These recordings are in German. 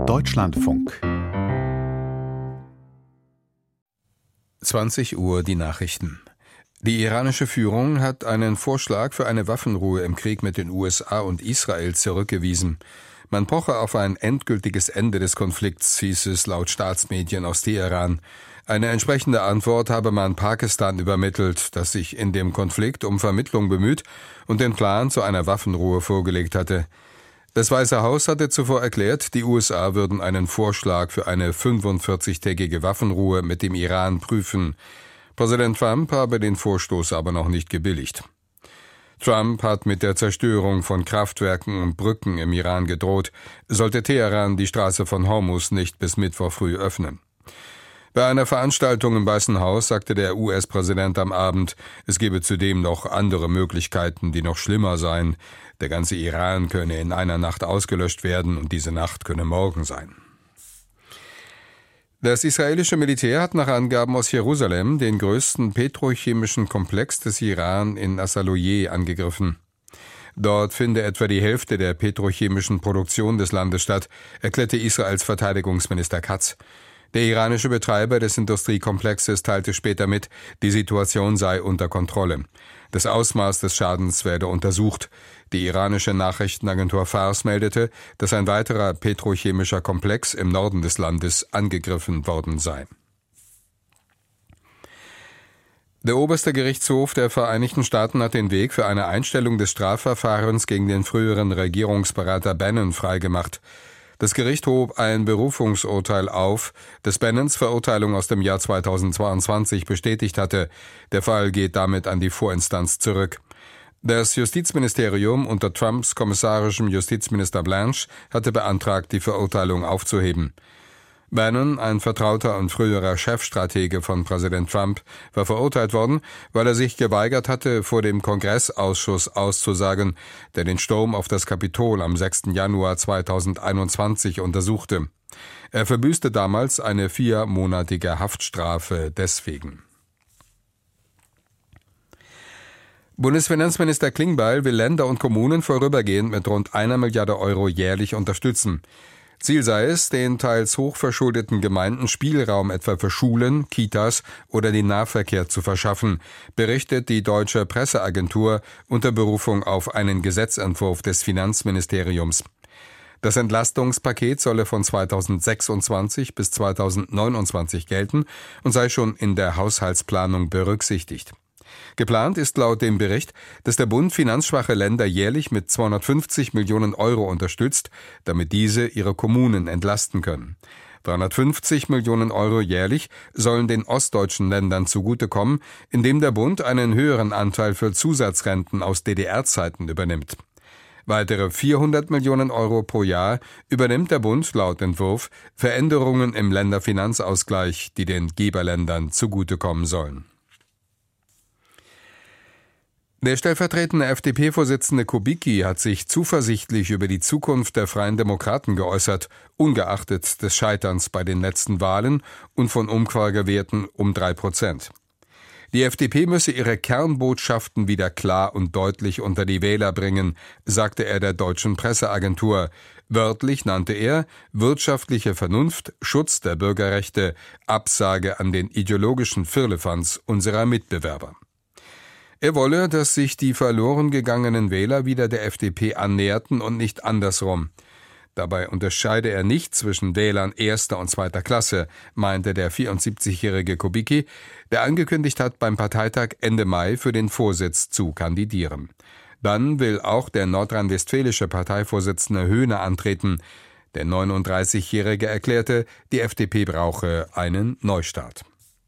Deutschlandfunk 20 Uhr die Nachrichten. Die iranische Führung hat einen Vorschlag für eine Waffenruhe im Krieg mit den USA und Israel zurückgewiesen. Man poche auf ein endgültiges Ende des Konflikts, hieß es laut Staatsmedien aus Teheran. Eine entsprechende Antwort habe man Pakistan übermittelt, das sich in dem Konflikt um Vermittlung bemüht und den Plan zu einer Waffenruhe vorgelegt hatte. Das Weiße Haus hatte zuvor erklärt, die USA würden einen Vorschlag für eine 45-tägige Waffenruhe mit dem Iran prüfen. Präsident Trump habe den Vorstoß aber noch nicht gebilligt. Trump hat mit der Zerstörung von Kraftwerken und Brücken im Iran gedroht, sollte Teheran die Straße von Hormuz nicht bis Mittwoch früh öffnen. Bei einer Veranstaltung im Weißen Haus sagte der US-Präsident am Abend, es gebe zudem noch andere Möglichkeiten, die noch schlimmer seien. Der ganze Iran könne in einer Nacht ausgelöscht werden und diese Nacht könne morgen sein. Das israelische Militär hat nach Angaben aus Jerusalem den größten petrochemischen Komplex des Iran in Asaloye angegriffen. Dort finde etwa die Hälfte der petrochemischen Produktion des Landes statt, erklärte Israels Verteidigungsminister Katz. Der iranische Betreiber des Industriekomplexes teilte später mit, die Situation sei unter Kontrolle. Das Ausmaß des Schadens werde untersucht. Die iranische Nachrichtenagentur Fars meldete, dass ein weiterer petrochemischer Komplex im Norden des Landes angegriffen worden sei. Der oberste Gerichtshof der Vereinigten Staaten hat den Weg für eine Einstellung des Strafverfahrens gegen den früheren Regierungsberater Bannon freigemacht. Das Gericht hob ein Berufungsurteil auf, das Bannons Verurteilung aus dem Jahr 2022 bestätigt hatte. Der Fall geht damit an die Vorinstanz zurück. Das Justizministerium unter Trumps kommissarischem Justizminister Blanche hatte beantragt, die Verurteilung aufzuheben. Bannon, ein Vertrauter und früherer Chefstratege von Präsident Trump, war verurteilt worden, weil er sich geweigert hatte, vor dem Kongressausschuss auszusagen, der den Sturm auf das Kapitol am 6. Januar 2021 untersuchte. Er verbüßte damals eine 4-monatige Haftstrafe deswegen. Bundesfinanzminister Klingbeil will Länder und Kommunen vorübergehend mit rund 1 Milliarde Euro jährlich unterstützen. Ziel sei es, den teils hochverschuldeten Gemeinden Spielraum etwa für Schulen, Kitas oder den Nahverkehr zu verschaffen, berichtet die Deutsche Presseagentur unter Berufung auf einen Gesetzentwurf des Finanzministeriums. Das Entlastungspaket solle von 2026 bis 2029 gelten und sei schon in der Haushaltsplanung berücksichtigt. Geplant ist laut dem Bericht, dass der Bund finanzschwache Länder jährlich mit 250 Millionen Euro unterstützt, damit diese ihre Kommunen entlasten können. 350 Millionen Euro jährlich sollen den ostdeutschen Ländern zugutekommen, indem der Bund einen höheren Anteil für Zusatzrenten aus DDR-Zeiten übernimmt. Weitere 400 Millionen Euro pro Jahr übernimmt der Bund laut Entwurf für Änderungen im Länderfinanzausgleich, die den Geberländern zugutekommen sollen. Der stellvertretende FDP-Vorsitzende Kubicki hat sich zuversichtlich über die Zukunft der Freien Demokraten geäußert, ungeachtet des Scheiterns bei den letzten Wahlen und von Umfragewerten um 3%. Die FDP müsse ihre Kernbotschaften wieder klar und deutlich unter die Wähler bringen, sagte er der deutschen Presseagentur. Wörtlich nannte er wirtschaftliche Vernunft, Schutz der Bürgerrechte, Absage an den ideologischen Firlefanz unserer Mitbewerber. Er wolle, dass sich die verloren gegangenen Wähler wieder der FDP annäherten und nicht andersrum. Dabei unterscheide er nicht zwischen Wählern erster und zweiter Klasse, meinte der 74-jährige Kubicki, der angekündigt hat, beim Parteitag Ende Mai für den Vorsitz zu kandidieren. Dann will auch der nordrhein-westfälische Parteivorsitzende Höhne antreten. Der 39-jährige erklärte, die FDP brauche einen Neustart.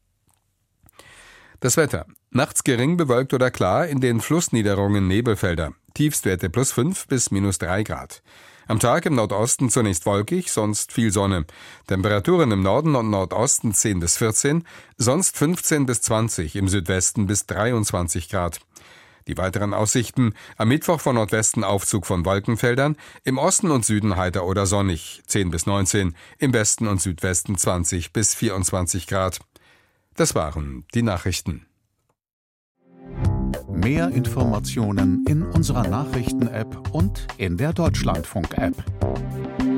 Das Wetter. Nachts gering bewölkt oder klar, in den Flussniederungen Nebelfelder. Tiefstwerte +5 bis -3 Grad. Am Tag im Nordosten zunächst wolkig, sonst viel Sonne. Temperaturen im Norden und Nordosten 10 bis 14, sonst 15 bis 20, im Südwesten bis 23 Grad. Die weiteren Aussichten: am Mittwoch von Nordwesten Aufzug von Wolkenfeldern, im Osten und Süden heiter oder sonnig, 10 bis 19, im Westen und Südwesten 20 bis 24 Grad. Das waren die Nachrichten. Mehr Informationen in unserer Nachrichten-App und in der Deutschlandfunk-App.